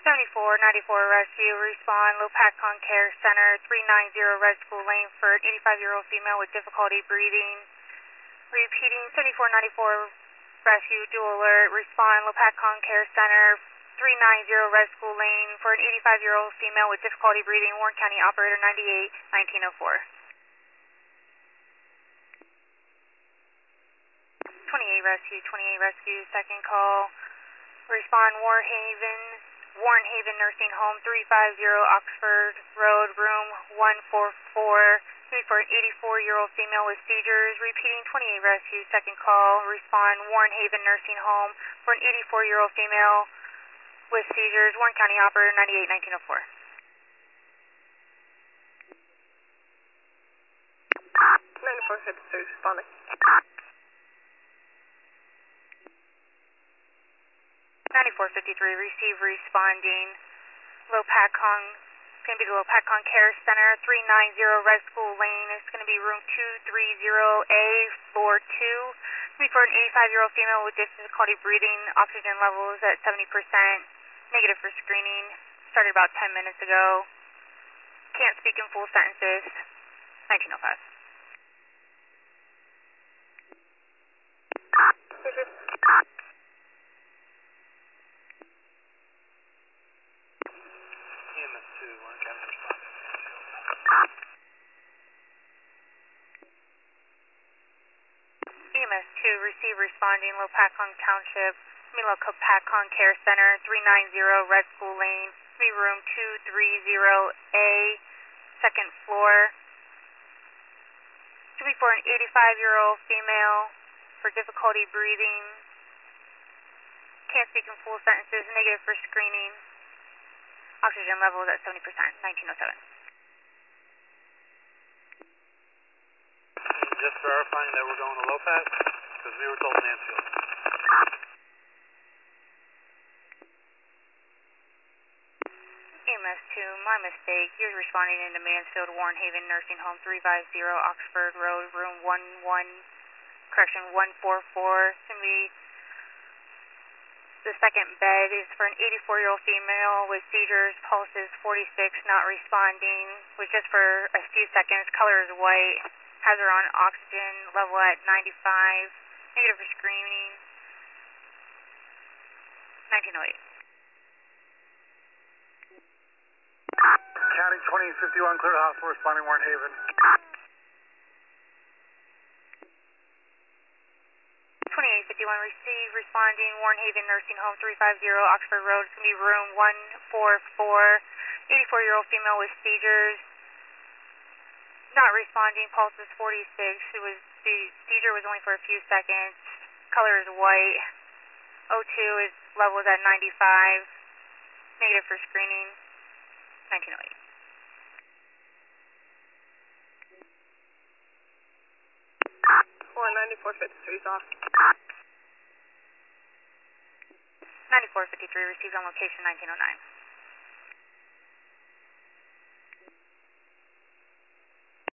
7494 Rescue, respond, Lopatcon Care Center, 390 Red School Lane for an 85-year-old female with difficulty breathing. Repeating, 7494 Rescue, dual alert, respond, Lopatcon Care Center, 390 Red School Lane for an 85-year-old female with difficulty breathing, Warren County Operator 98, 1904. 28 Rescue, second call. Respond, Warren Haven Nursing Home, 350 Oxford Road, room 144. For an 84-year-old female with seizures. Repeating, 28 Rescue, second call. Respond, Warren Haven Nursing Home for an 84-year-old female with seizures. Warren County Operator 98, 1904. 9453 responding. 9453, receive responding. Lopatcon, it's going to be the Lopatcon Care Center, 390 Red School Lane. It's going to be room 230A, floor 2. It's going to be for an 85-year-old female with difficulty breathing, oxygen levels at 70%, negative for screening. Started about 10 minutes ago. Can't speak in full sentences. 1905. EMS2, receive responding, Lopatcon Care Center, 390 Red School Lane, room 230A, second floor. To be for an 85-year-old female for difficulty breathing. Can't speak in full sentences, negative for screening. Oxygen levels at 70%, 1907. Just verifying that we're going to Lopat, because we were told Mansfield. EMS2, my mistake. You're responding into Mansfield Warren Haven Nursing Home, 350 Oxford Road, room 144. It's going to be the second bed is for an 84-year-old female with seizures, pulse is 46, not responding. Was just for a few seconds. Color is white. Has her on oxygen level at 95, negative for screening, 1908. County 2051, clear to hospital, responding Warren Haven. 2851, receive, responding, Warren Haven Nursing Home, 350 Oxford Road. It's going to be room 144, 84-year-old female with seizures. Not responding, pulse is 46. The seizure was only for a few seconds. Color is white. O2 is levels at 95. Negative for screening. 1908. Or 9453 is off. 9453 received on location 1909.